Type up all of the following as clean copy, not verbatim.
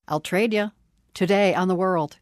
I'll trade you. Today on The World.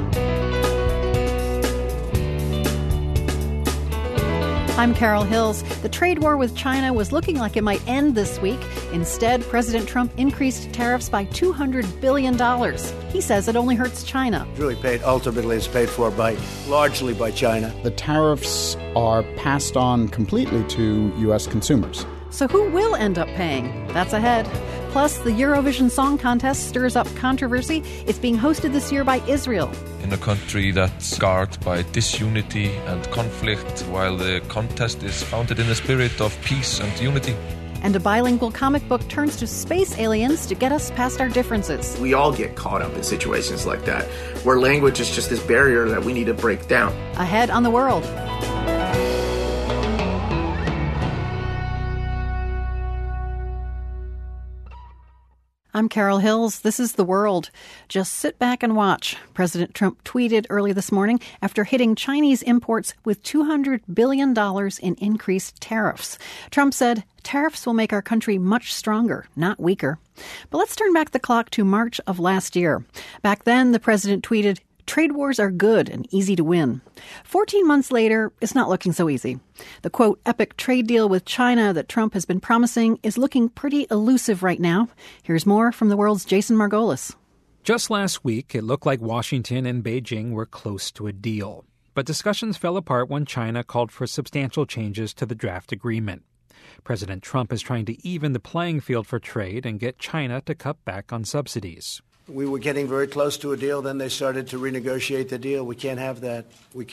I'm Carol Hills. The trade war with China was looking like it might end this week. Instead, President Trump increased tariffs by $200 billion. He says it only hurts China. Ultimately, it's paid for largely by China. The tariffs are passed on completely to U.S. consumers. So who will end up paying? That's ahead. Plus, the Eurovision Song Contest stirs up controversy. It's being hosted this year by Israel. In a country that's scarred by disunity and conflict, while the contest is founded in the spirit of peace and unity. And a bilingual comic book turns to space aliens to get us past our differences. We all get caught up in situations like that, where language is just this barrier that we need to break down. Ahead on The World. I'm Carol Hills. This is The World. Just sit back and watch. President Trump tweeted early this morning after hitting Chinese imports with $200 billion in increased tariffs. Trump said tariffs will make our country much stronger, not weaker. But let's turn back the clock to March of last year. Back then, the president tweeted, "Trade wars are good and easy to win." 14 months later, it's not looking so easy. The, quote, epic trade deal with China that Trump has been promising is looking pretty elusive right now. Here's more from The World's Jason Margolis. Just last week, it looked like Washington and Beijing were close to a deal. But discussions fell apart when China called for substantial changes to the draft agreement. President Trump is trying to even the playing field for trade and get China to cut back on subsidies. We were getting very close to a deal. Then they started to renegotiate the deal. We can't have that.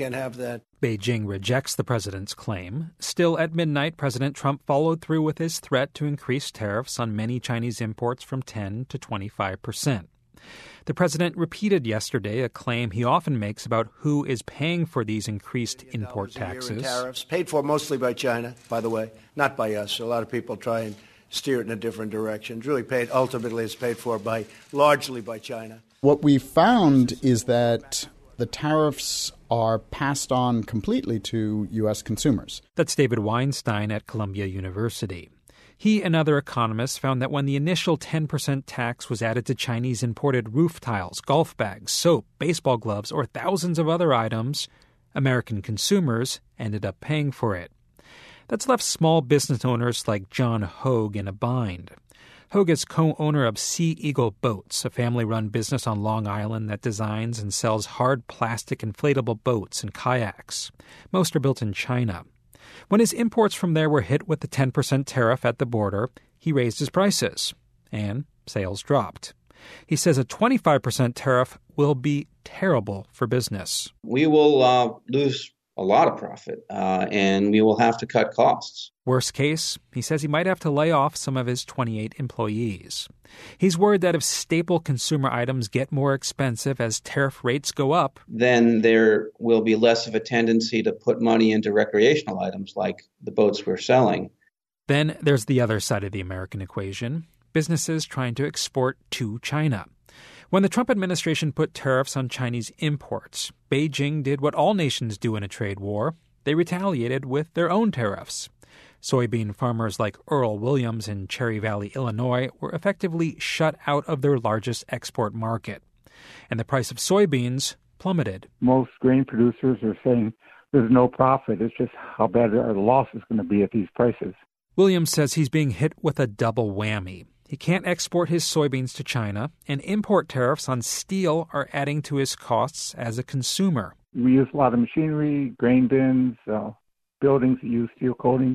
Beijing rejects the president's claim. Still, at midnight, President Trump followed through with his threat to increase tariffs on many Chinese imports from 10 to 25%. The president repeated yesterday a claim he often makes about who is paying for these increased import taxes. Tariffs paid for mostly by China, by the way, not by us. A lot of people try and steer it in a different direction. Ultimately, it's paid for largely by China. What we found is that the tariffs are passed on completely to U.S. consumers. That's David Weinstein at Columbia University. He and other economists found that when the initial 10% tax was added to Chinese imported roof tiles, golf bags, soap, baseball gloves, or thousands of other items, American consumers ended up paying for it. That's left small business owners like John Hogue in a bind. Hogue is co-owner of Sea Eagle Boats, a family-run business on Long Island that designs and sells hard plastic inflatable boats and kayaks. Most are built in China. When his imports from there were hit with the 10% tariff at the border, he raised his prices, and sales dropped. He says a 25% tariff will be terrible for business. We will lose a lot of profit, and we will have to cut costs. Worst case, he says he might have to lay off some of his 28 employees. He's worried that if staple consumer items get more expensive as tariff rates go up, then there will be less of a tendency to put money into recreational items like the boats we're selling. Then there's the other side of the American equation, businesses trying to export to China. When the Trump administration put tariffs on Chinese imports, Beijing did what all nations do in a trade war. They retaliated with their own tariffs. Soybean farmers like Earl Williams in Cherry Valley, Illinois, were effectively shut out of their largest export market. And the price of soybeans plummeted. Most grain producers are saying there's no profit. It's just how bad our loss is going to be at these prices. Williams says he's being hit with a double whammy. He can't export his soybeans to China, and import tariffs on steel are adding to his costs as a consumer. We use a lot of machinery, grain bins, buildings that use steel coatings.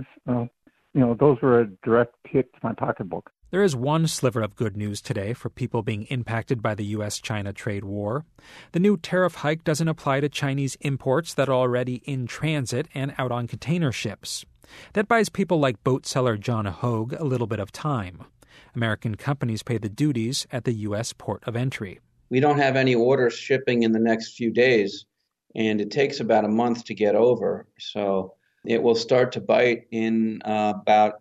Those were a direct hit to my pocketbook. There is one sliver of good news today for people being impacted by the U.S.-China trade war. The new tariff hike doesn't apply to Chinese imports that are already in transit and out on container ships. That buys people like boat seller John Hogue a little bit of time. American companies pay the duties at the U.S. port of entry. We don't have any orders shipping in the next few days, and it takes about a month to get over. So it will start to bite in about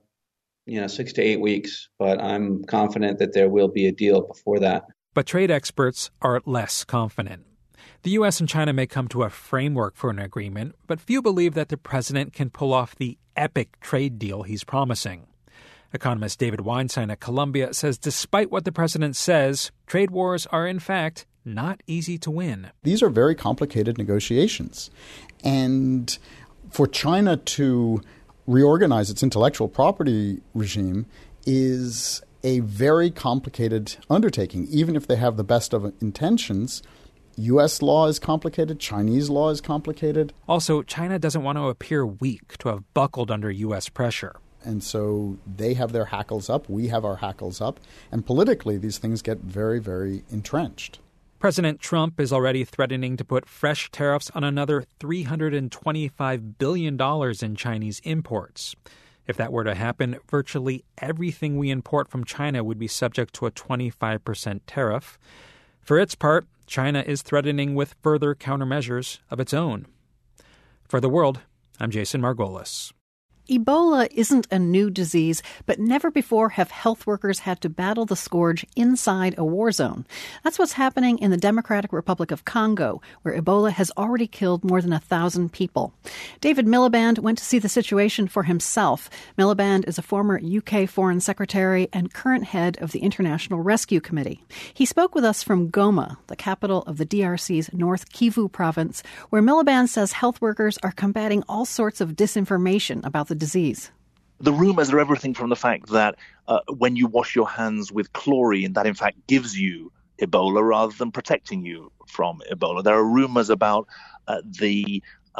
6 to 8 weeks, but I'm confident that there will be a deal before that. But trade experts are less confident. The U.S. and China may come to a framework for an agreement, but few believe that the president can pull off the epic trade deal he's promising. Economist David Weinstein at Columbia says despite what the president says, trade wars are in fact not easy to win. These are very complicated negotiations. And for China to reorganize its intellectual property regime is a very complicated undertaking. Even if they have the best of intentions, U.S. law is complicated, Chinese law is complicated. Also, China doesn't want to appear weak, to have buckled under U.S. pressure. And so they have their hackles up, we have our hackles up, and politically these things get very, very entrenched. President Trump is already threatening to put fresh tariffs on another $325 billion in Chinese imports. If that were to happen, virtually everything we import from China would be subject to a 25% tariff. For its part, China is threatening with further countermeasures of its own. For The World, I'm Jason Margolis. Ebola isn't a new disease, but never before have health workers had to battle the scourge inside a war zone. That's what's happening in the Democratic Republic of Congo, where Ebola has already killed more than 1,000 people. David Miliband went to see the situation for himself. Miliband is a former UK Foreign Secretary and current head of the International Rescue Committee. He spoke with us from Goma, the capital of the DRC's North Kivu province, where Miliband says health workers are combating all sorts of disinformation about the disease. The rumors are everything from the fact that when you wash your hands with chlorine, that in fact gives you Ebola rather than protecting you from Ebola. There are rumors about the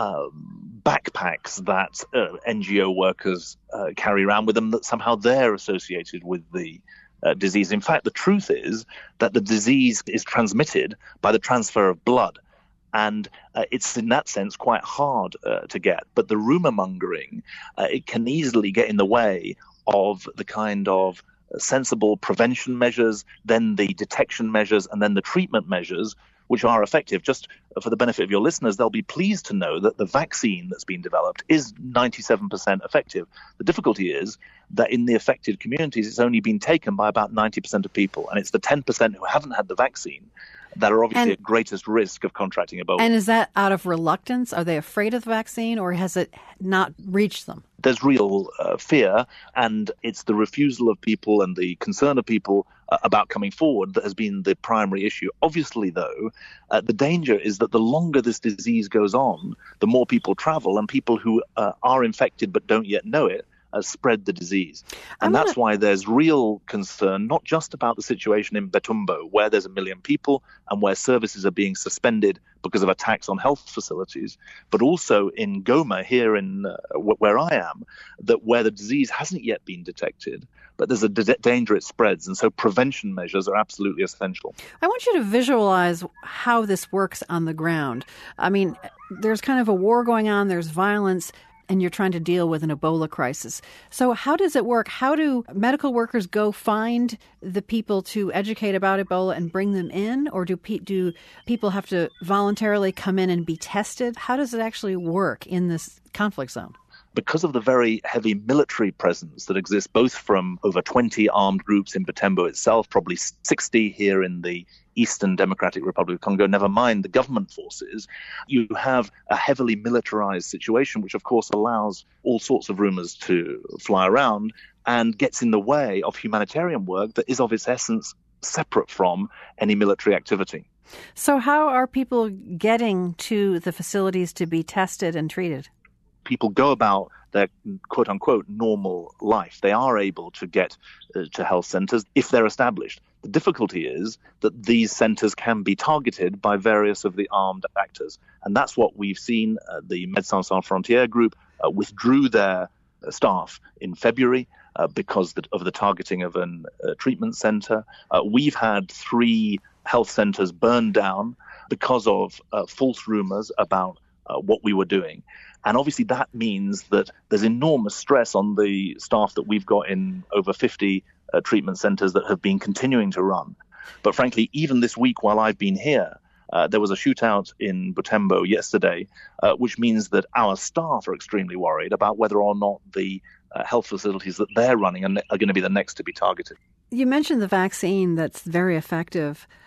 backpacks that NGO workers carry around with them, that somehow they're associated with the disease. In fact, the truth is that the disease is transmitted by the transfer of blood. And it's in that sense quite hard to get. But the rumor mongering, it can easily get in the way of the kind of sensible prevention measures, then the detection measures, and then the treatment measures, which are effective. Just for the benefit of your listeners, they'll be pleased to know that the vaccine that's been developed is 97% effective. The difficulty is that in the affected communities, it's only been taken by about 90% of people. And it's the 10% who haven't had the vaccine that are obviously at greatest risk of contracting Ebola. And is that out of reluctance? Are they afraid of the vaccine, or has it not reached them? There's real fear, and it's the refusal of people and the concern of people about coming forward that has been the primary issue. Obviously, though, the danger is that the longer this disease goes on, the more people travel, and people who are infected but don't yet know it spread the disease. And that's why there's real concern, not just about the situation in Betumbo, where there's 1 million people and where services are being suspended because of attacks on health facilities, but also in Goma, here in where I am, that where the disease hasn't yet been detected, but there's a danger it spreads. And so prevention measures are absolutely essential. I want you to visualize how this works on the ground. I mean, there's kind of a war going on, there's violence, and you're trying to deal with an Ebola crisis. So how does it work? How do medical workers go find the people to educate about Ebola and bring them in? Or do people have to voluntarily come in and be tested? How does it actually work in this conflict zone? Because of the very heavy military presence that exists both from over 20 armed groups in Butembo itself, probably 60 here in the Eastern Democratic Republic of Congo, never mind the government forces, you have a heavily militarized situation, which of course allows all sorts of rumors to fly around and gets in the way of humanitarian work that is of its essence separate from any military activity. So how are people getting to the facilities to be tested and treated? People go about their quote-unquote normal life. They are able to get to health centers if they're established. The difficulty is that these centers can be targeted by various of the armed actors. And that's what we've seen. The Médecins Sans Frontières group withdrew their staff in February because of the targeting of a treatment center. We've had 3 health centers burned down because of false rumors about what we were doing. And obviously that means that there's enormous stress on the staff that we've got in over 50 treatment centers that have been continuing to run. But frankly, even this week while I've been here, there was a shootout in Butembo yesterday, which means that our staff are extremely worried about whether or not the health facilities that they're running are going to be the next to be targeted. You mentioned the vaccine that's very effective.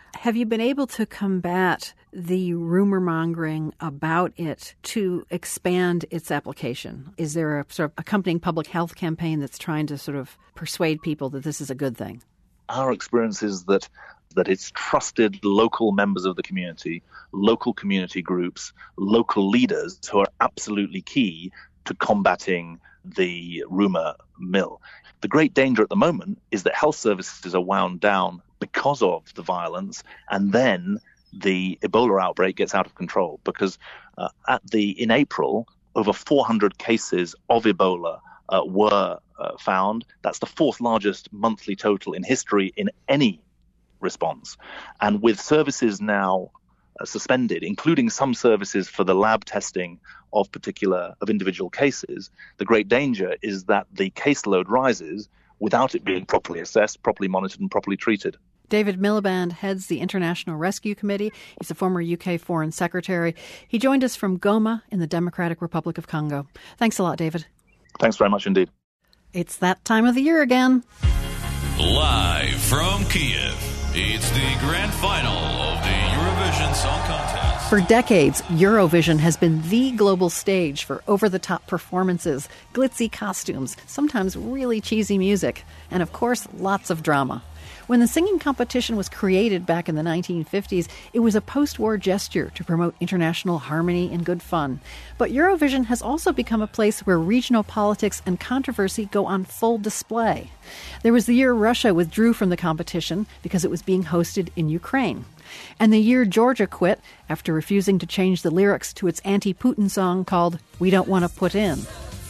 Have you been able to combat the rumor mongering about it to expand its application? Is there a sort of accompanying public health campaign that's trying to sort of persuade people that this is a good thing? Our experience is that it's trusted local members of the community, local community groups, local leaders who are absolutely key to combating the rumor mill. The great danger at the moment is that health services are wound down because of the violence, and then the Ebola outbreak gets out of control because in April, over 400 cases of Ebola were found. That's the fourth largest monthly total in history in any response. And with services now suspended, including some services for the lab testing of individual cases, the great danger is that the caseload rises without it being properly assessed, properly monitored, and properly treated. David Miliband heads the International Rescue Committee. He's a former UK Foreign Secretary. He joined us from Goma in the Democratic Republic of Congo. Thanks a lot, David. Thanks very much indeed. It's that time of the year again. Live from Kiev, it's the grand final of the Eurovision Song Contest. For decades, Eurovision has been the global stage for over-the-top performances, glitzy costumes, sometimes really cheesy music, and of course, lots of drama. When the singing competition was created back in the 1950s, it was a post-war gesture to promote international harmony and good fun. But Eurovision has also become a place where regional politics and controversy go on full display. There was the year Russia withdrew from the competition because it was being hosted in Ukraine. And the year Georgia quit after refusing to change the lyrics to its anti-Putin song called We Don't Want to Put In.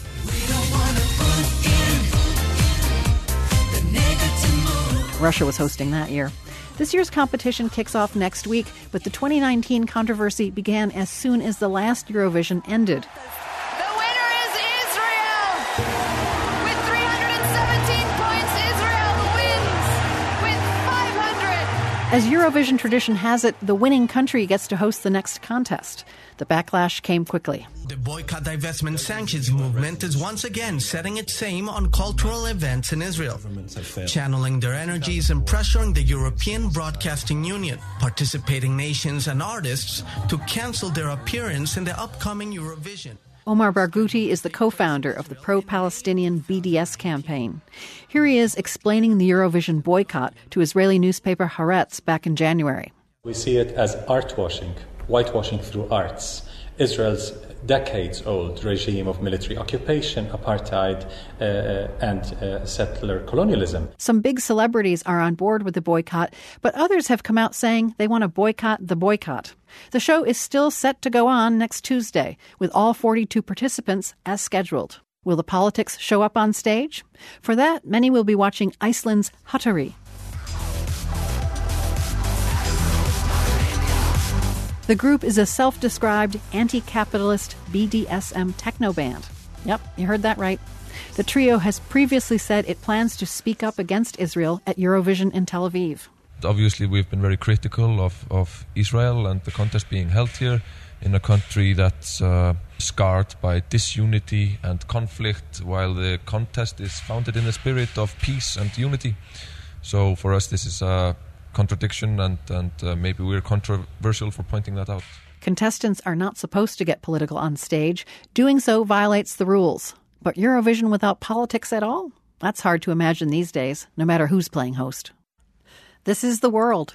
Russia was hosting that year. This year's competition kicks off next week, but the 2019 controversy began as soon as the last Eurovision ended. The winner is Israel! With 317 points, Israel wins with 500! As Eurovision tradition has it, the winning country gets to host the next contest. The backlash came quickly. The boycott, divestment, sanctions movement is once again setting its aim on cultural events in Israel, channeling their energies and pressuring the European Broadcasting Union, participating nations and artists to cancel their appearance in the upcoming Eurovision. Omar Barghouti is the co-founder of the pro-Palestinian BDS campaign. Here he is explaining the Eurovision boycott to Israeli newspaper Haaretz back in January. We see it as art washing, whitewashing through arts. Israel's decades-old regime of military occupation, apartheid, and settler colonialism. Some big celebrities are on board with the boycott, but others have come out saying they want to boycott the boycott. The show is still set to go on next Tuesday, with all 42 participants as scheduled. Will the politics show up on stage? For that, many will be watching Iceland's Hattari. The group is a self-described anti-capitalist BDSM techno band. Yep, you heard that right. The trio has previously said it plans to speak up against Israel at Eurovision in Tel Aviv. Obviously, we've been very critical of Israel and the contest being held here in a country that's scarred by disunity and conflict, while the contest is founded in the spirit of peace and unity. So for us, this is a contradiction, and maybe we're controversial for pointing that out. Contestants are not supposed to get political on stage. Doing so violates the rules. But Eurovision without politics at all? That's hard to imagine these days, no matter who's playing host. This is The World.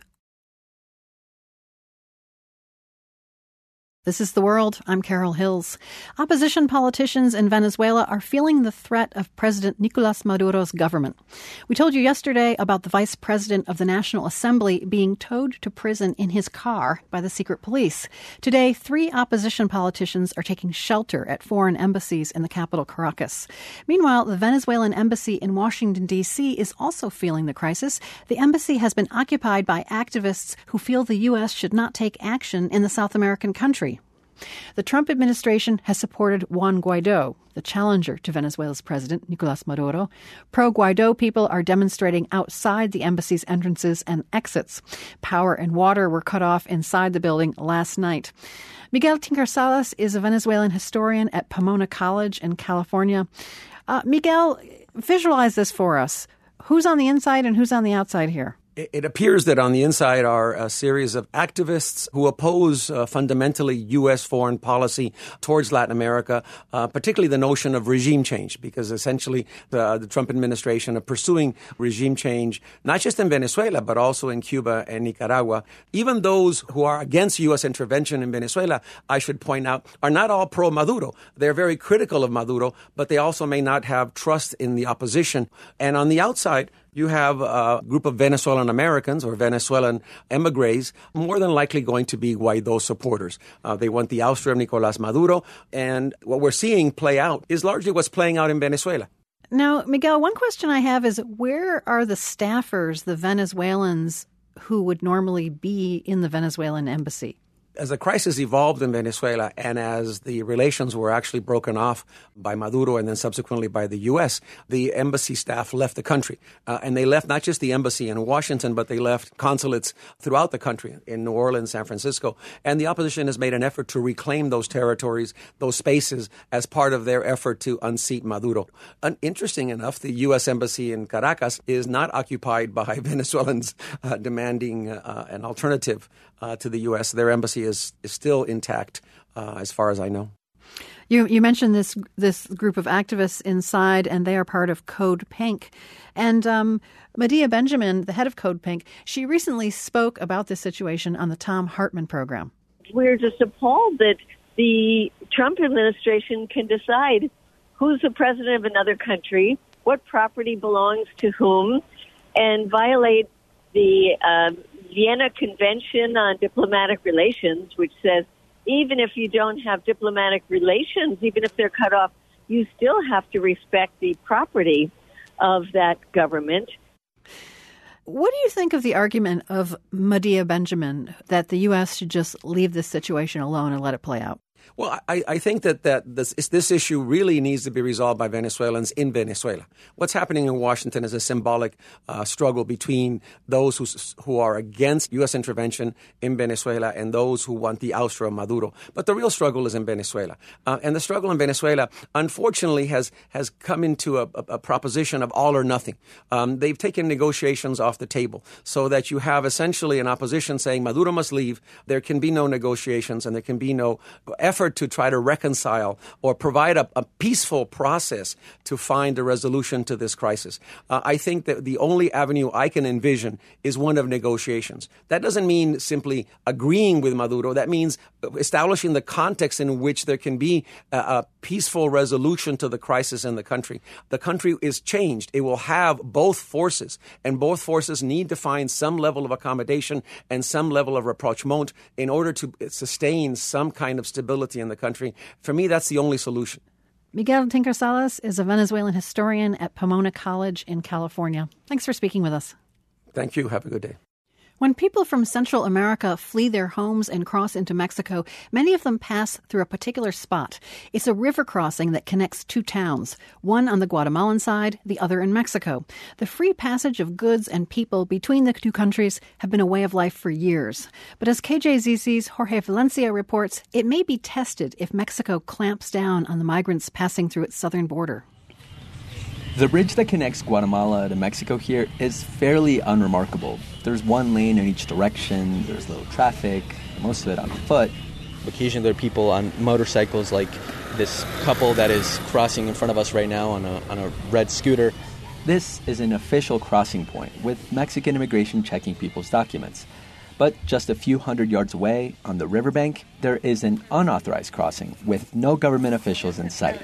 This is The World. I'm Carol Hills. Opposition politicians in Venezuela are feeling the threat of President Nicolas Maduro's government. We told you yesterday about the vice president of the National Assembly being towed to prison in his car by the secret police. Today, 3 opposition politicians are taking shelter at foreign embassies in the capital, Caracas. Meanwhile, the Venezuelan embassy in Washington, D.C. is also feeling the crisis. The embassy has been occupied by activists who feel the U.S. should not take action in the South American country. The Trump administration has supported Juan Guaido, the challenger to Venezuela's president, Nicolas Maduro. Pro-Guaido people are demonstrating outside the embassy's entrances and exits. Power and water were cut off inside the building last night. Miguel Tinker-Salas is a Venezuelan historian at Pomona College in California. Miguel, visualize this for us. Who's on the inside and who's on the outside here? It appears that on the inside are a series of activists who oppose fundamentally U.S. foreign policy towards Latin America, particularly the notion of regime change, because essentially the Trump administration are pursuing regime change, not just in Venezuela, but also in Cuba and Nicaragua. Even those who are against U.S. intervention in Venezuela, I should point out, are not all pro-Maduro. They're very critical of Maduro, but they also may not have trust in the opposition. And on the outside, you have a group of Venezuelan Americans or Venezuelan emigres more than likely going to be Guaido supporters. They want the ouster of Nicolás Maduro, and what we're seeing play out is largely what's playing out in Venezuela. Now, Miguel, one question I have is, where are the staffers, the Venezuelans who would normally be in the Venezuelan embassy? As the crisis evolved in Venezuela and as the relations were actually broken off by Maduro and then subsequently by the U.S., the embassy staff left the country. And they left not just the embassy in Washington, but they left consulates throughout the country, in New Orleans, San Francisco. And the opposition has made an effort to reclaim those territories, those spaces, as part of their effort to unseat Maduro. Interesting enough, the U.S. embassy in Caracas is not occupied by Venezuelans demanding an alternative to the U.S. Their embassy is still intact, as far as I know. You mentioned this group of activists inside, and they are part of Code Pink. And Medea Benjamin, the head of Code Pink, she recently spoke about this situation on the Thom Hartmann program. We're just appalled that the Trump administration can decide who's the president of another country, what property belongs to whom, and violate the Vienna Convention on Diplomatic Relations, which says even if you don't have diplomatic relations, even if they're cut off, you still have to respect the property of that government. What do you think of the argument of Medea Benjamin that the U.S. should just leave this situation alone and let it play out? Well, I think that this issue really needs to be resolved by Venezuelans in Venezuela. What's happening in Washington is a symbolic struggle between those who are against U.S. intervention in Venezuela and those who want the ouster of Maduro. But the real struggle is in Venezuela. And the struggle in Venezuela, unfortunately, has come into a proposition of all or nothing. They've taken negotiations off the table so that you have essentially an opposition saying Maduro must leave, there can be no negotiations, and there can be no effort to try to reconcile or provide a peaceful process to find a resolution to this crisis. I think that the only avenue I can envision is one of negotiations. That doesn't mean simply agreeing with Maduro. That means establishing the context in which there can be a peaceful resolution to the crisis in the country. The country is changed. It will have both forces, and both forces need to find some level of accommodation and some level of rapprochement in order to sustain some kind of stability in the country. For me, that's the only solution. Miguel Tinker Salas is a Venezuelan historian at Pomona College in California. Thanks for speaking with us. Thank you. Have a good day. When people from Central America flee their homes and cross into Mexico, many of them pass through a particular spot. It's a river crossing that connects two towns, one on the Guatemalan side, the other in Mexico. The free passage of goods and people between the two countries have been a way of life for years. But as KJZC's Jorge Valencia reports, it may be tested if Mexico clamps down on the migrants passing through its southern border. The bridge that connects Guatemala to Mexico here is fairly unremarkable. There's one lane in each direction, there's little traffic, most of it on foot. Occasionally there are people on motorcycles, like this couple that is crossing in front of us right now on a red scooter. This is an official crossing point, with Mexican immigration checking people's documents. But just a few hundred yards away, on the riverbank, there is an unauthorized crossing with no government officials in sight.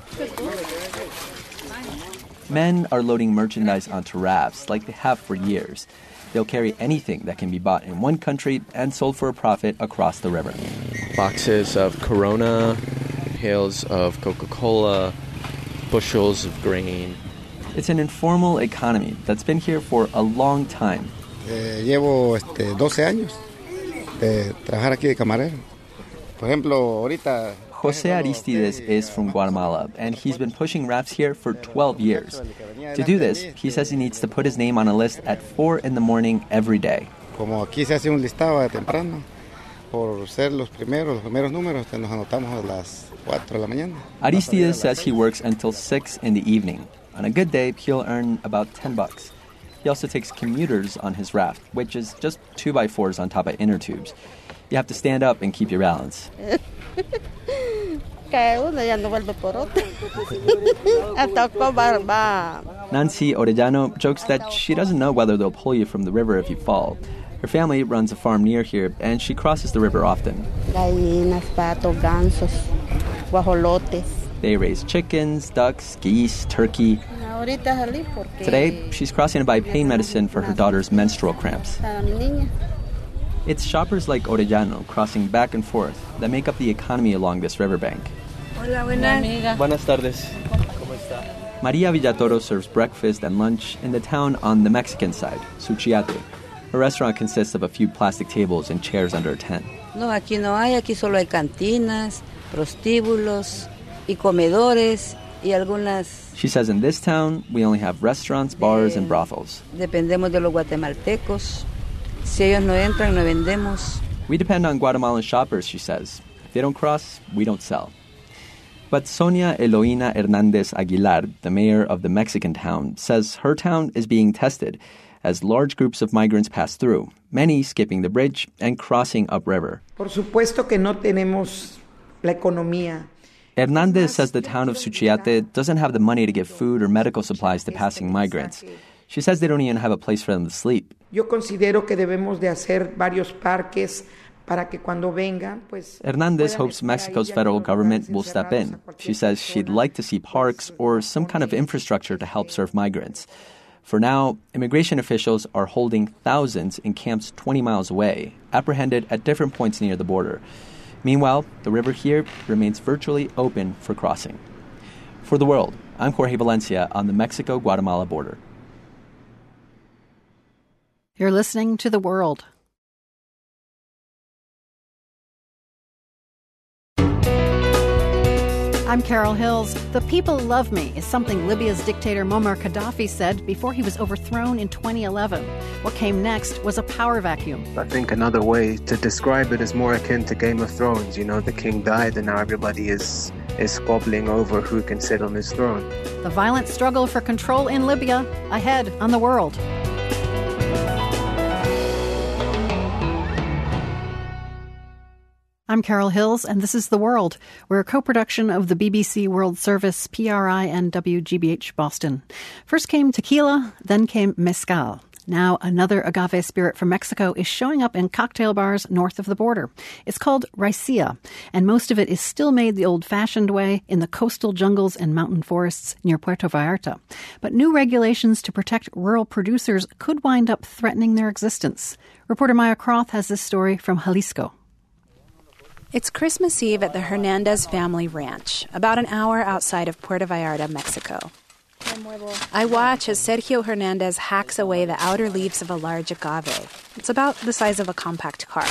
Men are loading merchandise onto rafts like they have for years. They'll carry anything that can be bought in one country and sold for a profit across the river. Boxes of Corona, pails of Coca-Cola, bushels of grain. It's an informal economy that's been here for a long time. Llevo 12 años de trabajar aquí de camarero. Por ejemplo, ahorita... Jose Aristides is from Guatemala, and he's been pushing rafts here for 12 years. To do this, he says he needs to put his name on a list at 4 in the morning every day. Como aquí se hace un listado temprano, por ser los primeros números, nos anotamos a las 4 de la mañana. Aristides says he works until 6 in the evening. On a good day, he'll earn about $10. He also takes commuters on his raft, which is just 2x4s on top of inner tubes. You have to stand up and keep your balance. Nancy Orellano jokes that she doesn't know whether they'll pull you from the river if you fall. Her family runs a farm near here, and she crosses the river often. Gallinas, patos, gansos, guajolotes. They raise chickens, ducks, geese, turkey. Today, she's crossing to buy pain medicine for her daughter's menstrual cramps. It's shoppers like Orellano crossing back and forth that make up the economy along this riverbank. Hola, buenas. Buenas tardes. Maria Villatoro serves breakfast and lunch in the town on the Mexican side, Suchiate. Her restaurant consists of a few plastic tables and chairs under a tent. No, aquí no hay. Aquí solo hay cantinas, prostíbulos, y comedores, y algunas... She says in this town, we only have restaurants, bars, and brothels. Dependemos de los guatemaltecos. Si ellos no entran, no vendemos. We depend on Guatemalan shoppers, she says. If they don't cross, we don't sell. But Sonia Eloína Hernández Aguilar, the mayor of the Mexican town, says her town is being tested as large groups of migrants pass through, many skipping the bridge and crossing upriver. Por supuesto que no tenemos la economía. Hernández says the town of Suchiate doesn't have the money to give food or medical supplies to passing migrants. She says they don't even have a place for them to sleep. Yo considero que debemos de hacer varios parques para que cuando vengan, pues... Hernández hopes Mexico's federal government will step in. She says she'd like to see parks or some kind of infrastructure to help serve migrants. For now, immigration officials are holding thousands in camps 20 miles away, apprehended at different points near the border. Meanwhile, the river here remains virtually open for crossing. For The World, I'm Jorge Valencia on the Mexico-Guatemala border. You're listening to The World. I'm Carol Hills. The people love me is something Libya's dictator Muammar Gaddafi said before he was overthrown in 2011. What came next was a power vacuum. I think another way to describe it is more akin to Game of Thrones. You know, the king died and now everybody is squabbling over who can sit on his throne. The violent struggle for control in Libya, ahead on The World. I'm Carol Hills, and this is The World. We're a co-production of the BBC World Service, PRI, and WGBH Boston. First came tequila, then came mezcal. Now another agave spirit from Mexico is showing up in cocktail bars north of the border. It's called raicilla, and most of it is still made the old-fashioned way in the coastal jungles and mountain forests near Puerto Vallarta. But new regulations to protect rural producers could wind up threatening their existence. Reporter Maya Croth has this story from Jalisco. It's Christmas Eve at the Hernandez family ranch, about an hour outside of Puerto Vallarta, Mexico. I watch as Sergio Hernandez hacks away the outer leaves of a large agave. It's about the size of a compact car.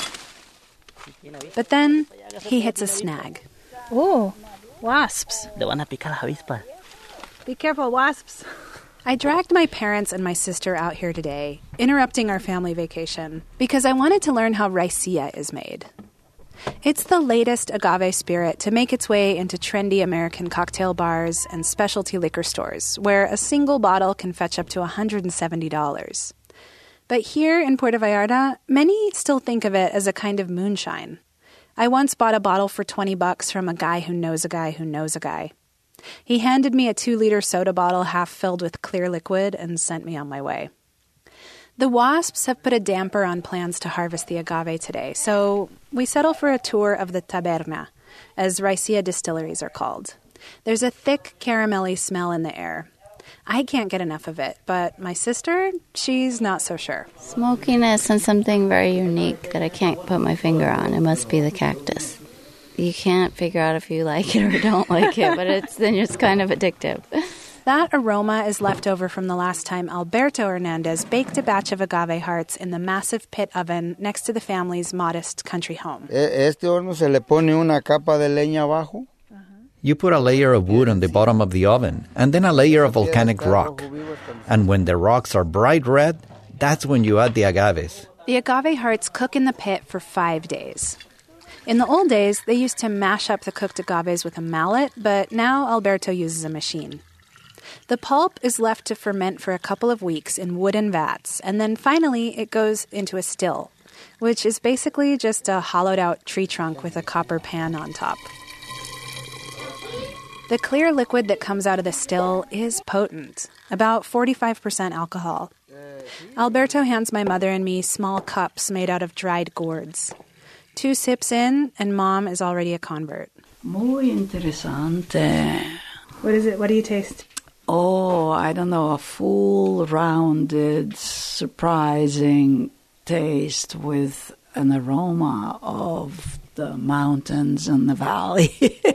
But then he hits a snag. Oh, wasps. Le van a picar las avispas. Be careful, wasps. I dragged my parents and my sister out here today, interrupting our family vacation, because I wanted to learn how raicilla is made. It's the latest agave spirit to make its way into trendy American cocktail bars and specialty liquor stores, where a single bottle can fetch up to $170. But here in Puerto Vallarta, many still think of it as a kind of moonshine. I once bought a bottle for $20 from a guy who knows a guy who knows a guy. He handed me a 2-liter soda bottle half filled with clear liquid and sent me on my way. The wasps have put a damper on plans to harvest the agave today, so we settle for a tour of the taberna, as raicilla distilleries are called. There's a thick, caramelly smell in the air. I can't get enough of it, but my sister, she's not so sure. Smokiness and something very unique that I can't put my finger on. It must be the cactus. You can't figure out if you like it or don't like it, but it's kind of addictive. That aroma is left over from the last time Alberto Hernandez baked a batch of agave hearts in the massive pit oven next to the family's modest country home. Este horno se le pone una capa de leña abajo. You put a layer of wood on the bottom of the oven, and then a layer of volcanic rock. And when the rocks are bright red, that's when you add the agaves. The agave hearts cook in the pit for 5 days. In the old days, they used to mash up the cooked agaves with a mallet, but now Alberto uses a machine. The pulp is left to ferment for a couple of weeks in wooden vats, and then finally it goes into a still, which is basically just a hollowed-out tree trunk with a copper pan on top. The clear liquid that comes out of the still is potent, about 45% alcohol. Alberto hands my mother and me small cups made out of dried gourds. 2 sips in, and Mom is already a convert. Muy interesante. What is it? What do you taste? Oh, I don't know, a full, rounded, surprising taste with an aroma of the mountains and the valley.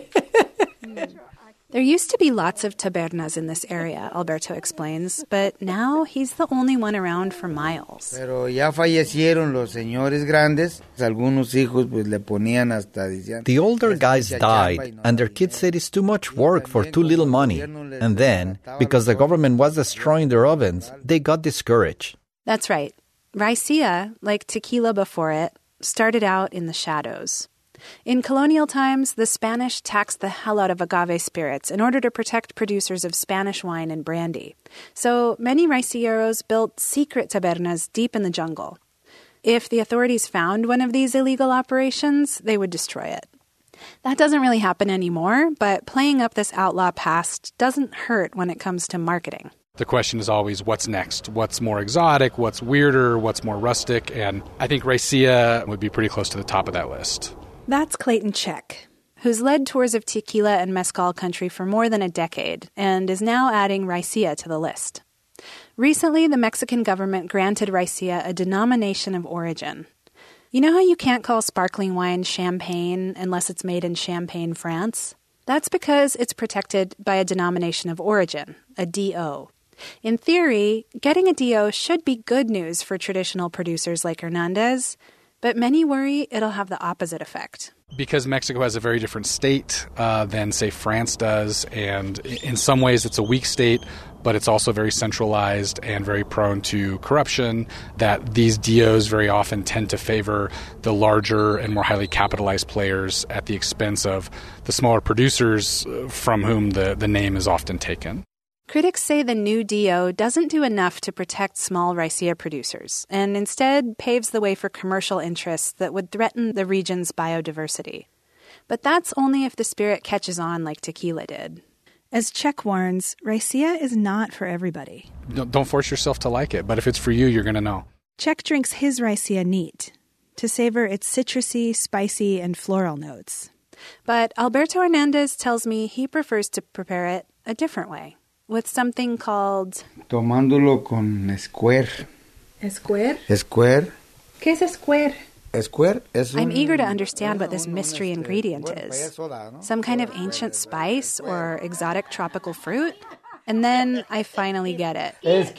There used to be lots of tabernas in this area, Alberto explains, but now he's the only one around for miles. Pero ya fallecieron los señores grandes. Algunos hijos pues le ponían hasta decían. The older guys died, and their kids said it's too much work for too little money. And then, because the government was destroying their ovens, they got discouraged. That's right. Raicilla, like tequila before it, started out in the shadows. In colonial times, the Spanish taxed the hell out of agave spirits in order to protect producers of Spanish wine and brandy. So many raicilleros built secret tabernas deep in the jungle. If the authorities found one of these illegal operations, they would destroy it. That doesn't really happen anymore, but playing up this outlaw past doesn't hurt when it comes to marketing. The question is always, what's next? What's more exotic? What's weirder? What's more rustic? And I think raicilla would be pretty close to the top of that list. That's Clayton Check, who's led tours of tequila and mezcal country for more than a decade and is now adding raicilla to the list. Recently, the Mexican government granted raicilla a denomination of origin. You know how you can't call sparkling wine champagne unless it's made in Champagne, France? That's because it's protected by a denomination of origin, a DO. In theory, getting a DO should be good news for traditional producers like Hernandez, but many worry it'll have the opposite effect. Because Mexico has a very different state than, say, France does, and in some ways it's a weak state, but it's also very centralized and very prone to corruption, that these DOs very often tend to favor the larger and more highly capitalized players at the expense of the smaller producers from whom the name is often taken. Critics say the new DO doesn't do enough to protect small raicilla producers and instead paves the way for commercial interests that would threaten the region's biodiversity. But that's only if the spirit catches on like tequila did. As Check warns, raicilla is not for everybody. Don't force yourself to like it, but if it's for you, you're going to know. Check drinks his raicilla neat, to savor its citrusy, spicy, and floral notes. But Alberto Hernandez tells me he prefers to prepare it a different way, with something called... Tomándolo con esquer. Esquer? Esquer. ¿Qué es esquer? Esquer es I'm eager to understand what this mystery ingredient is. Some kind of ancient spice or exotic tropical fruit? And then I finally get it.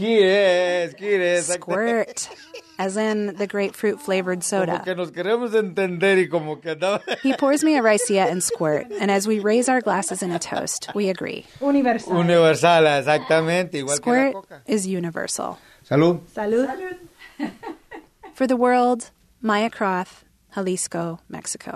Esquire. Squirt. As in the grapefruit-flavored soda. Como que nos queremos entender y como que no. He pours me a raicilla and squirt, and as we raise our glasses in a toast, we agree. Universal, exactamente. Igual squirt que la coca. is universal. Salud. Salud. For the world, Maya Croth, Jalisco, Mexico.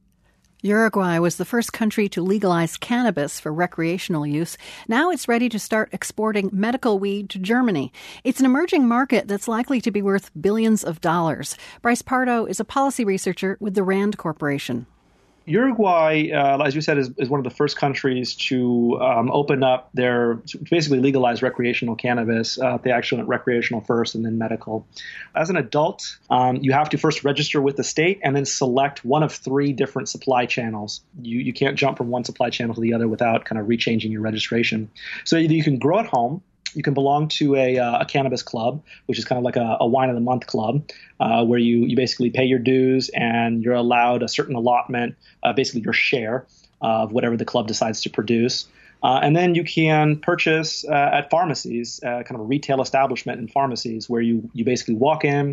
Uruguay was the first country to legalize cannabis for recreational use. Now it's ready to start exporting medical weed to Germany. It's an emerging market that's likely to be worth billions of dollars. Bryce Pardo is a policy researcher with the RAND Corporation. Uruguay, as you said, is one of the first countries to open up to basically legalize recreational cannabis. They actually went recreational first and then medical. As an adult, you have to first register with the state and then select one of 3 different supply channels. You can't jump from one supply channel to the other without kind of rechanging your registration. So you can grow at home. You can belong to a cannabis club, which is kind of like a wine of the month club, where you basically pay your dues and you're allowed a certain allotment, basically your share of whatever the club decides to produce. And then you can purchase at pharmacies, kind of a retail establishment in pharmacies where you basically walk in,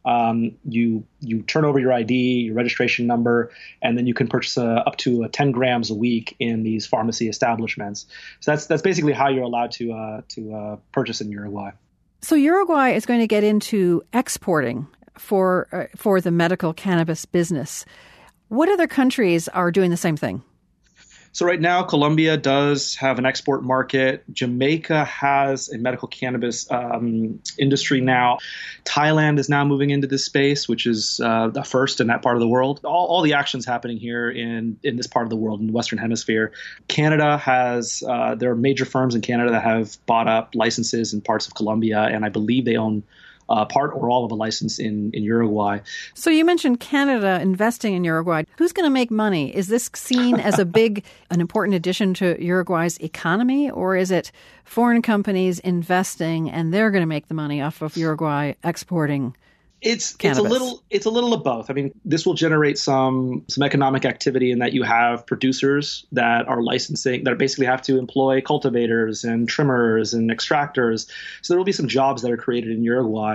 you turn over your ID, your registration number, and then you can purchase up to 10 grams a week in these pharmacy establishments. So that's basically how you're allowed to purchase in Uruguay. So Uruguay is going to get into exporting for the medical cannabis business. What other countries are doing the same thing? So right now, Colombia does have an export market. Jamaica has a medical cannabis industry now. Thailand is now moving into this space, which is the first in that part of the world. All the action's happening here in this part of the world, in the Western Hemisphere. Canada has, there are major firms in Canada that have bought up licenses in parts of Colombia, and I believe they own part or all of a license in Uruguay. So you mentioned Canada investing in Uruguay. Who's going to make money? Is this seen as an important addition to Uruguay's economy, or is it foreign companies investing and they're going to make the money off of Uruguay exporting cannabis? It's a little of both. I mean, this will generate some economic activity in that you have producers that are licensing, that basically have to employ cultivators and trimmers and extractors. So there will be some jobs that are created in Uruguay.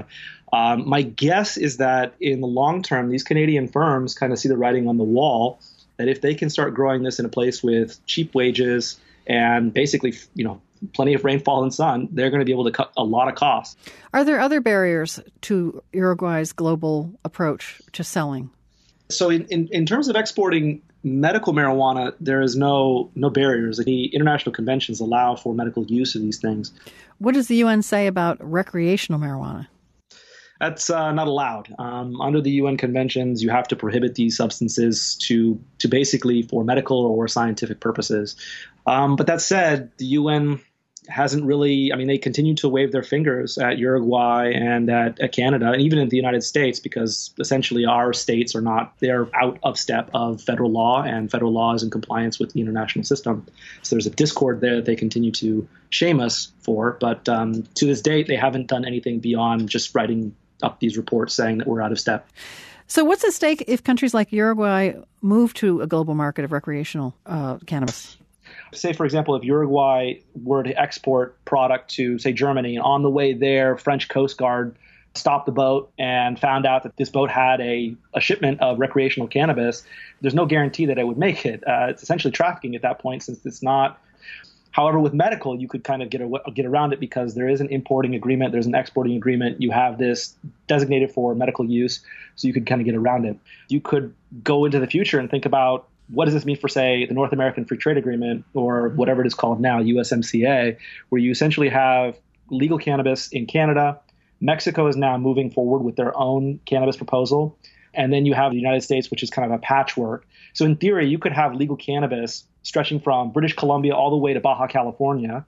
My guess is that in the long term, these Canadian firms kind of see the writing on the wall that if they can start growing this in a place with cheap wages and basically, plenty of rainfall and sun, they're going to be able to cut a lot of costs. Are there other barriers to Uruguay's global approach to selling? So in terms of exporting medical marijuana, there is no barriers. The international conventions allow for medical use of these things. What does the UN say about recreational marijuana? That's not allowed. Under the UN conventions, you have to prohibit these substances to basically for medical or scientific purposes. But that said, the UN hasn't really, they continue to wave their fingers at Uruguay and at Canada and even in the United States, because essentially our states they're out of step of federal law, and federal law is in compliance with the international system. So there's a discord there that they continue to shame us for. But to this date, they haven't done anything beyond just writing up these reports saying that we're out of step. So what's at stake if countries like Uruguay move to a global market of recreational cannabis? Say, for example, if Uruguay were to export product to, say, Germany, and on the way there, French Coast Guard stopped the boat and found out that this boat had a shipment of recreational cannabis, there's no guarantee that it would make it. It's essentially trafficking at that point, since it's not. However, with medical, you could kind of get around it because there is an importing agreement, there's an exporting agreement. You have this designated for medical use, so you could kind of get around it. You could go into the future and think about, what does this mean for, say, the North American Free Trade Agreement, or whatever it is called now, USMCA, where you essentially have legal cannabis in Canada. Mexico is now moving forward with their own cannabis proposal. And then you have the United States, which is kind of a patchwork. So in theory, you could have legal cannabis stretching from British Columbia all the way to Baja California,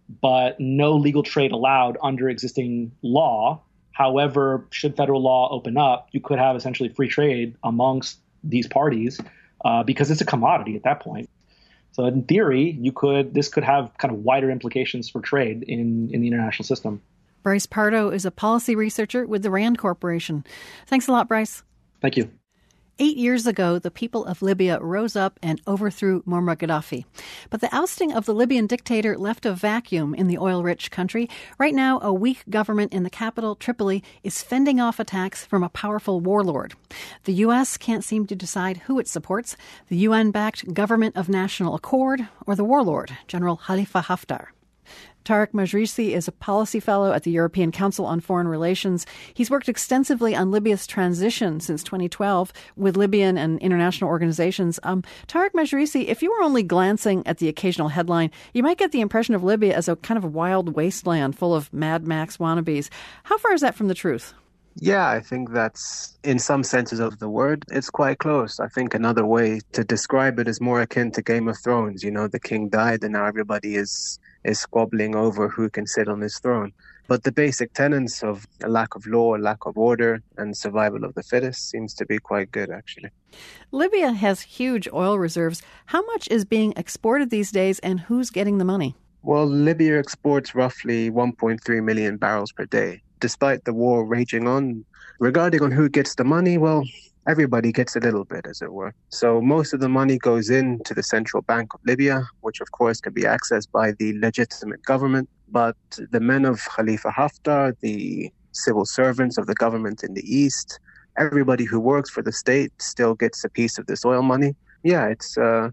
but no legal trade allowed under existing law. However, should federal law open up, you could have essentially free trade amongst these parties because it's a commodity at that point. So in theory, this could have kind of wider implications for trade in the international system. Bryce Pardo is a policy researcher with the RAND Corporation. Thanks a lot, Bryce. Thank you. 8 years ago, the people of Libya rose up and overthrew Muammar Gaddafi. But the ousting of the Libyan dictator left a vacuum in the oil-rich country. Right now, a weak government in the capital, Tripoli, is fending off attacks from a powerful warlord. The U.S. can't seem to decide who it supports, the UN-backed Government of National Accord or the warlord, General Khalifa Haftar. Tarek Majrisi is a policy fellow at the European Council on Foreign Relations. He's worked extensively on Libya's transition since 2012 with Libyan and international organizations. Tarek Majrisi, if you were only glancing at the occasional headline, you might get the impression of Libya as a kind of wild wasteland full of Mad Max wannabes. How far is that from the truth? Yeah, I think that's, in some senses of the word, it's quite close. I think another way to describe it is more akin to Game of Thrones. The king died and now everybody is squabbling over who can sit on his throne. But the basic tenets of a lack of law, lack of order, and survival of the fittest seems to be quite good, actually. Libya has huge oil reserves. How much is being exported these days, and who's getting the money? Well, Libya exports roughly 1.3 million barrels per day. Despite the war raging on, regarding on who gets the money, well, everybody gets a little bit, as it were. So most of the money goes into the Central Bank of Libya, which of course can be accessed by the legitimate government. But the men of Khalifa Haftar, the civil servants of the government in the east, everybody who works for the state still gets a piece of this oil money. Yeah, it's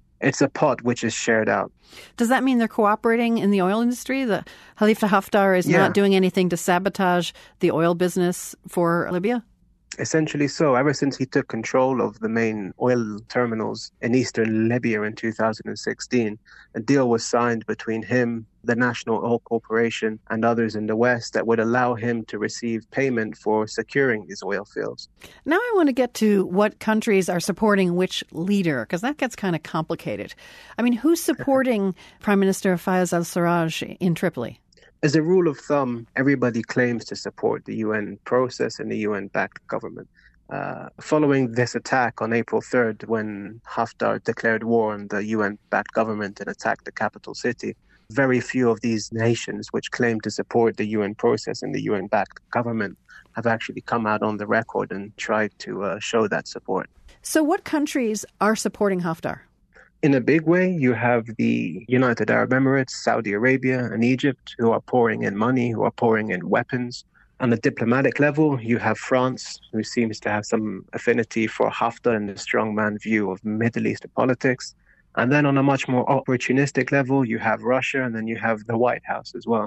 a pot which is shared out. Does that mean they're cooperating in the oil industry? The Khalifa Haftar is not doing anything to sabotage the oil business for Libya? Essentially so. Ever since he took control of the main oil terminals in eastern Libya in 2016, a deal was signed between him, the National Oil Corporation, and others in the West that would allow him to receive payment for securing these oil fields. Now I want to get to what countries are supporting which leader, because that gets kind of complicated. I mean, who's supporting Prime Minister Fayez al-Sarraj in Tripoli? As a rule of thumb, everybody claims to support the UN process and the UN-backed government. Following this attack on April 3rd, when Haftar declared war on the UN-backed government and attacked the capital city, very few of these nations which claim to support the UN process and the UN-backed government have actually come out on the record and tried to show that support. So what countries are supporting Haftar? In a big way, you have the United Arab Emirates, Saudi Arabia, and Egypt, who are pouring in money, who are pouring in weapons. On the diplomatic level, you have France, who seems to have some affinity for Haftar and the strongman view of Middle East politics. And then on a much more opportunistic level, you have Russia, and then you have the White House as well.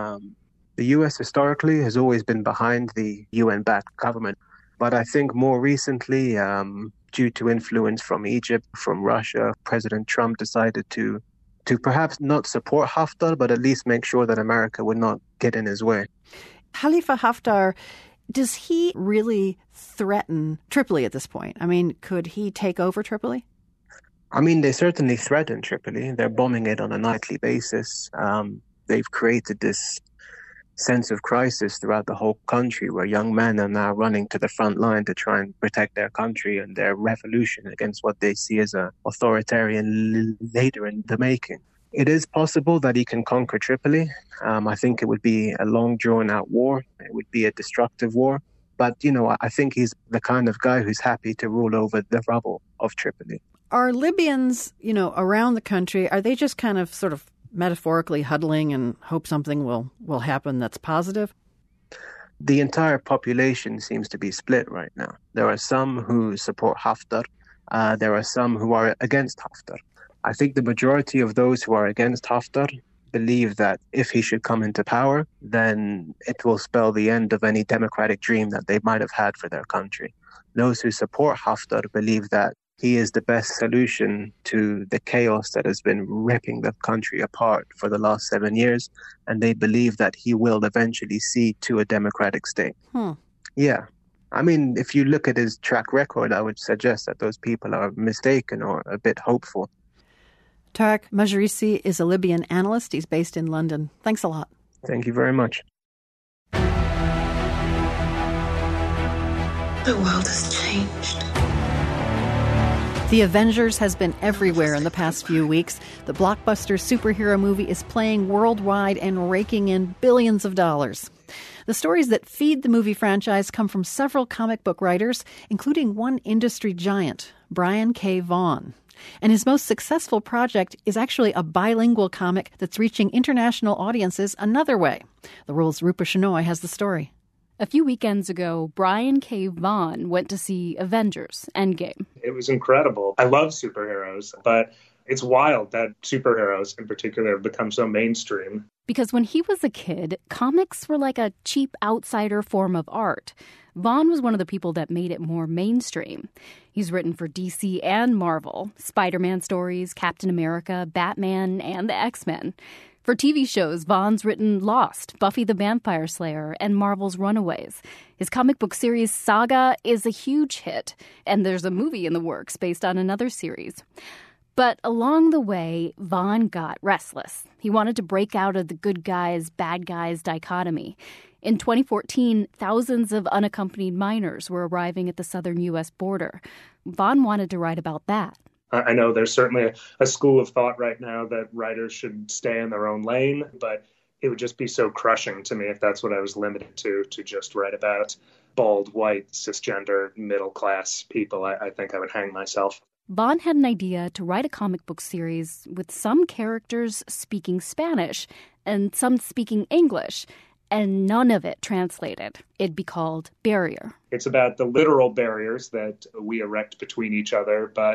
The US historically has always been behind the UN-backed government. But I think more recently, due to influence from Egypt, from Russia, President Trump decided to perhaps not support Haftar, but at least make sure that America would not get in his way. Khalifa Haftar, does he really threaten Tripoli at this point? I mean, could he take over Tripoli? I mean, they certainly threaten Tripoli. They're bombing it on a nightly basis. They've created this sense of crisis throughout the whole country where young men are now running to the front line to try and protect their country and their revolution against what they see as an authoritarian leader in the making. It is possible that he can conquer Tripoli. I think it would be a long, drawn-out war. It would be a destructive war. But, I think he's the kind of guy who's happy to rule over the rubble of Tripoli. Are Libyans, around the country, are they just kind of sort of metaphorically huddling and hope something will happen that's positive? The entire population seems to be split right now. There are some who support Haftar. There are some who are against Haftar. I think the majority of those who are against Haftar believe that if he should come into power, then it will spell the end of any democratic dream that they might have had for their country. Those who support Haftar believe that he is the best solution to the chaos that has been ripping the country apart for the last 7 years, and they believe that he will eventually see to a democratic state. Yeah. I mean, if you look at his track record, I would suggest that those people are mistaken or a bit hopeful. Tarek Majrisi is a Libyan analyst. He's based in London. Thanks a lot. Thank you very much. The world has changed. The Avengers has been everywhere in the past few weeks. The blockbuster superhero movie is playing worldwide and raking in billions of dollars. The stories that feed the movie franchise come from several comic book writers, including one industry giant, Brian K. Vaughan. And his most successful project is actually a bilingual comic that's reaching international audiences another way. The World's Rupa Shenoy has the story. A few weekends ago, Brian K. Vaughan went to see Avengers: Endgame. It was incredible. I love superheroes, but it's wild that superheroes in particular have become so mainstream. Because when he was a kid, comics were like a cheap outsider form of art. Vaughan was one of the people that made it more mainstream. He's written for DC and Marvel, Spider-Man stories, Captain America, Batman, and the X-Men. For TV shows, Vaughan's written Lost, Buffy the Vampire Slayer, and Marvel's Runaways. His comic book series Saga is a huge hit, and there's a movie in the works based on another series. But along the way, Vaughan got restless. He wanted to break out of the good guys, bad guys dichotomy. In 2014, thousands of unaccompanied minors were arriving at the southern U.S. border. Vaughan wanted to write about that. I know there's certainly a school of thought right now that writers should stay in their own lane, but it would just be so crushing to me if that's what I was limited to just write about bald, white, cisgender, middle-class people. I think I would hang myself. Vaughan had an idea to write a comic book series with some characters speaking Spanish and some speaking English, and none of it translated. It'd be called Barrier. It's about the literal barriers that we erect between each other, but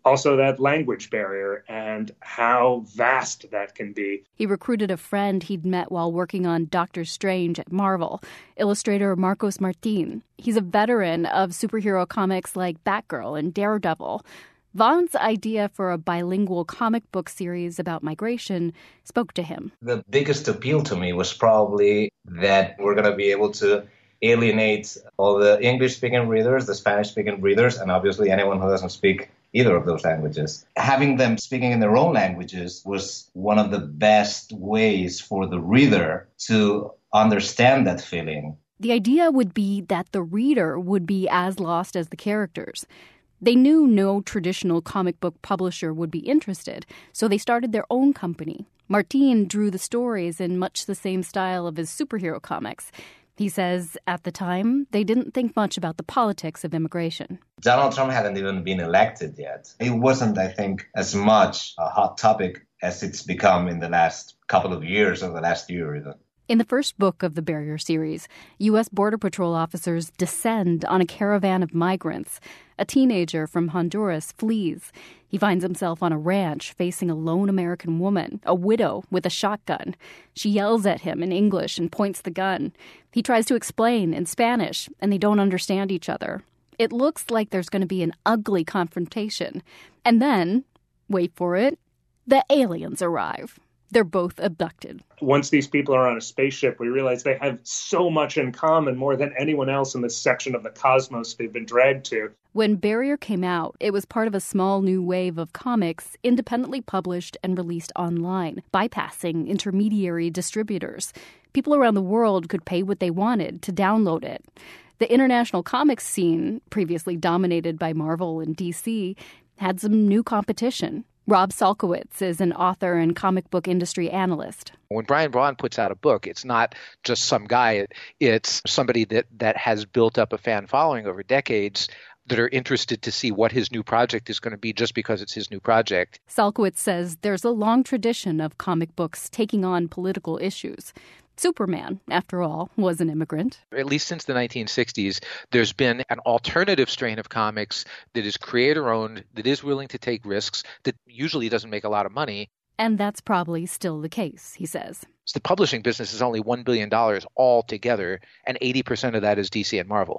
Also, that language barrier and how vast that can be. He recruited a friend he'd met while working on Doctor Strange at Marvel, illustrator Marcos Martin. He's a veteran of superhero comics like Batgirl and Daredevil. Vaughn's idea for a bilingual comic book series about migration spoke to him. The biggest appeal to me was probably that we're going to be able to alienate all the English-speaking readers, the Spanish-speaking readers, and obviously anyone who doesn't speak either of those languages. Having them speaking in their own languages was one of the best ways for the reader to understand that feeling. The idea would be that the reader would be as lost as the characters. They knew no traditional comic book publisher would be interested, so they started their own company. Martin drew the stories in much the same style of his superhero comics. He says at the time, they didn't think much about the politics of immigration. Donald Trump hadn't even been elected yet. It wasn't, I think, as much a hot topic as it's become in the last couple of years or the last year even. In the first book of the Barrier series, U.S. Border Patrol officers descend on a caravan of migrants. A teenager from Honduras flees. He finds himself on a ranch facing a lone American woman, a widow with a shotgun. She yells at him in English and points the gun. He tries to explain in Spanish, and they don't understand each other. It looks like there's going to be an ugly confrontation. And then, wait for it, the aliens arrive. They're both abducted. Once these people are on a spaceship, we realize they have so much in common, more than anyone else in this section of the cosmos they've been dragged to. When Barrier came out, it was part of a small new wave of comics independently published and released online, bypassing intermediary distributors. People around the world could pay what they wanted to download it. The international comics scene, previously dominated by Marvel and DC, had some new competition. Rob Salkowitz is an author and comic book industry analyst. When Brian Vaughan puts out a book, it's not just some guy. It's somebody that has built up a fan following over decades that are interested to see what his new project is going to be just because it's his new project. Salkowitz says there's a long tradition of comic books taking on political issues. Superman, after all, was an immigrant. At least since the 1960s, there's been an alternative strain of comics that is creator-owned, that is willing to take risks, that usually doesn't make a lot of money. And that's probably still the case, he says. So the publishing business is only $1 billion altogether, and 80% of that is DC and Marvel.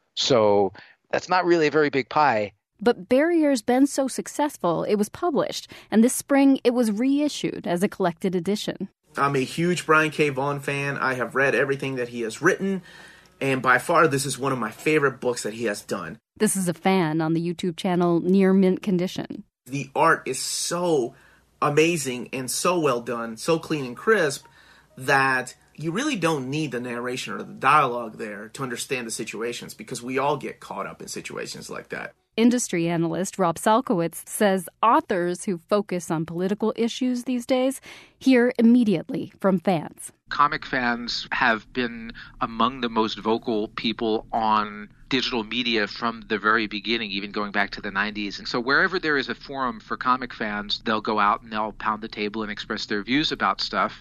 So that's not really a very big pie. But Barrier's been so successful, it was published, and this spring it was reissued as a collected edition. I'm a huge Brian K. Vaughan fan. I have read everything that he has written, and by far this is one of my favorite books that he has done. This is a fan on the YouTube channel Near Mint Condition. The art is so amazing and so well done, so clean and crisp, that you really don't need the narration or the dialogue there to understand the situations, because we all get caught up in situations like that. Industry analyst Rob Salkowitz says authors who focus on political issues these days hear immediately from fans. Comic fans have been among the most vocal people on digital media from the very beginning, even going back to the 90s. And so wherever there is a forum for comic fans, they'll go out and they'll pound the table and express their views about stuff.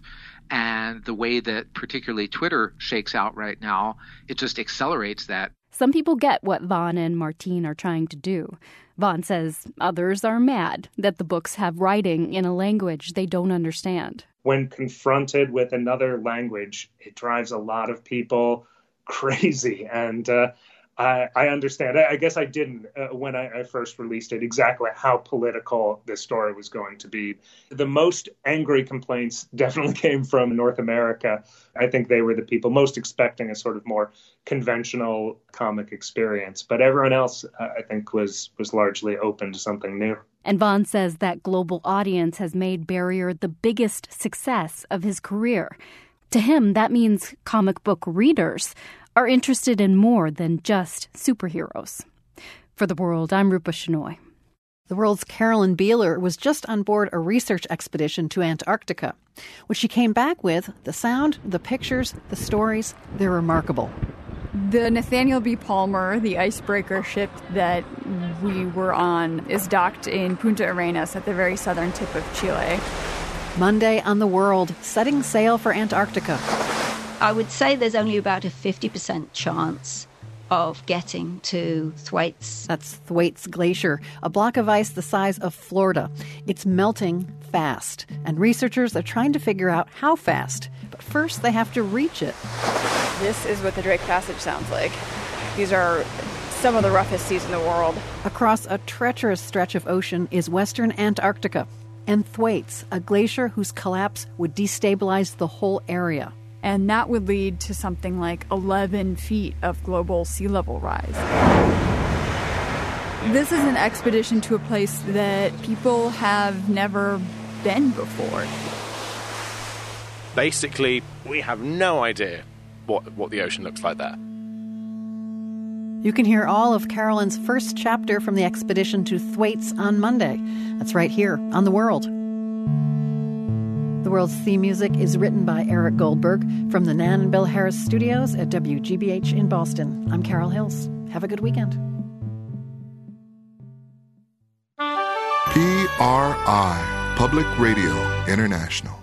And the way that particularly Twitter shakes out right now, it just accelerates that. Some people get what Vaughan and Martin are trying to do. Vaughan says others are mad that the books have writing in a language they don't understand. When confronted with another language, it drives a lot of people crazy. And I understand. I guess I didn't when I first released it exactly how political this story was going to be. The most angry complaints definitely came from North America. I think they were the people most expecting a sort of more conventional comic experience. But everyone else, I think, was largely open to something new. And Vaughan says that global audience has made Barrier the biggest success of his career. To him, that means comic book readers are interested in more than just superheroes. For The World, I'm Rupa Shenoy. The World's Carolyn Beeler was just on board a research expedition to Antarctica. What she came back with, the sound, the pictures, the stories, they're remarkable. The Nathaniel B. Palmer, the icebreaker ship that we were on, is docked in Punta Arenas at the very southern tip of Chile. Monday on The World, setting sail for Antarctica. I would say there's only about a 50% chance of getting to Thwaites. That's Thwaites Glacier, a block of ice the size of Florida. It's melting fast, and researchers are trying to figure out how fast. But first, they have to reach it. This is what the Drake Passage sounds like. These are some of the roughest seas in the world. Across a treacherous stretch of ocean is western Antarctica, and Thwaites, a glacier whose collapse would destabilize the whole area. And that would lead to something like 11 feet of global sea level rise. This is an expedition to a place that people have never been before. Basically, we have no idea what the ocean looks like there. You can hear all of Carolyn's first chapter from the expedition to Thwaites on Monday. That's right here on The World. The World's theme music is written by Eric Goldberg from the Nan and Bill Harris studios at WGBH in Boston. I'm Carol Hills. Have a good weekend. PRI, Public Radio International.